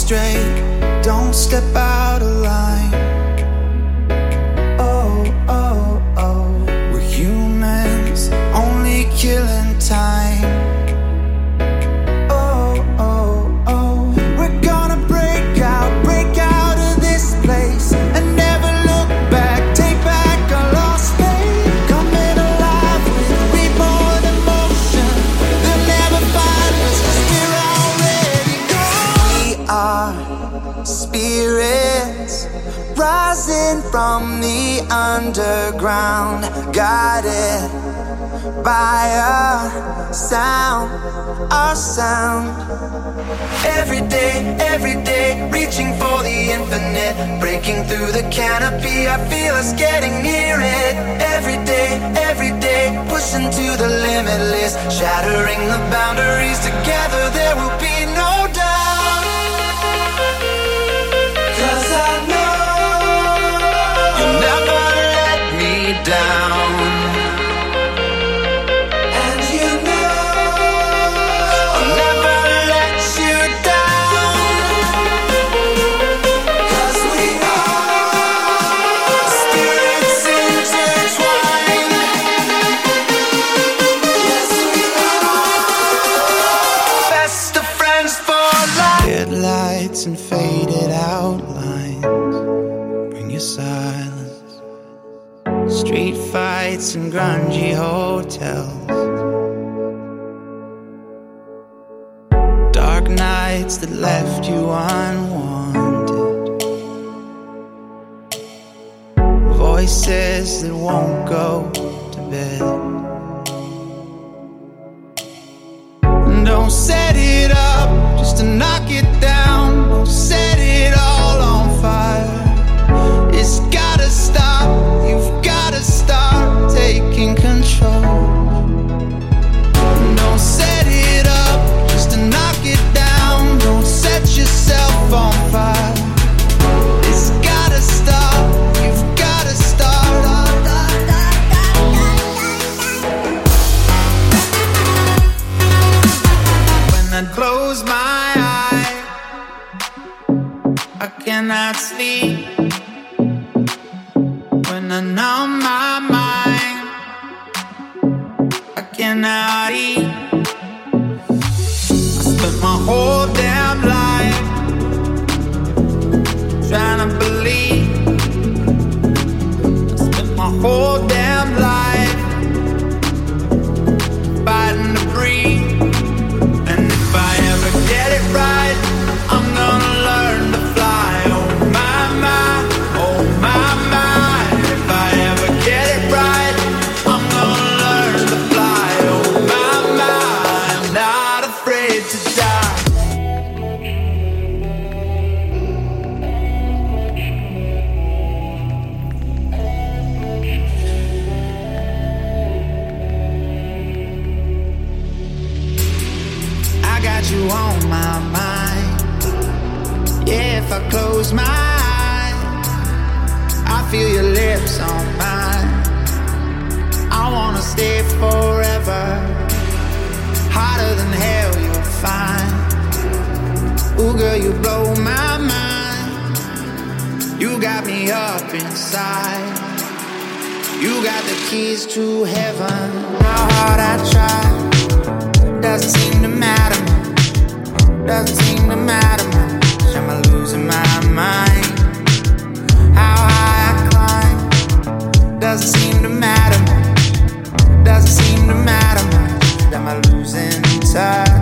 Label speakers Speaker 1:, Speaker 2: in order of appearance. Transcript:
Speaker 1: straight, don't step out of line. Oh, oh, oh, we're humans, only killing time. Oh, oh, oh, we're gonna break out of this place and never look back. Take back our lost faith, coming alive with reborn emotion. They'll never find us 'cause we're already gone. We are spirits rising from the underground, guided by our sound, our sound. Every day, reaching for the infinite, breaking through the canopy, I feel us getting near it. Every day, pushing to the limitless, shattering the boundaries. Together there will be no doubt. 'Cause I know you'll never let me down. And you know I'll never let you down. 'Cause we are spirits intertwined. Yes, we are best of friends for life. Headlights and faded outlines, bring your silence. Street fights and grungy hotels, dark nights that left you unwanted, voices that won't go to bed. Don't set it up just to knock it down. Don't set it all on fire. It's gotta stop. You've gotta start taking control. Don't set it up just to knock it down. Don't set yourself on fire. It's gotta stop. You've gotta start. When I close my eyes, I cannot sleep. When I numb my mind, I cannot eat. I spent my whole damn life trying to believe. I spent my whole damn life fighting to breathe. And if I ever get it right, I'm gonna learn to fly. Oh my, my, oh my, my. If I ever get it right, I'm gonna learn to fly. Oh my, my, I'm not afraid to die. I got you on my mind. Yeah, if I close my eyes, I feel your lips on mine. I wanna stay forever. Hotter than hell, you'll find. Ooh, girl, you blow my mind. You got me up inside. You got the keys to heaven. How hard I try, doesn't seem to matter. Doesn't seem to matter much. Am I losing my mind? How high I climb, doesn't seem to matter much. Doesn't seem to matter much. Am I losing touch?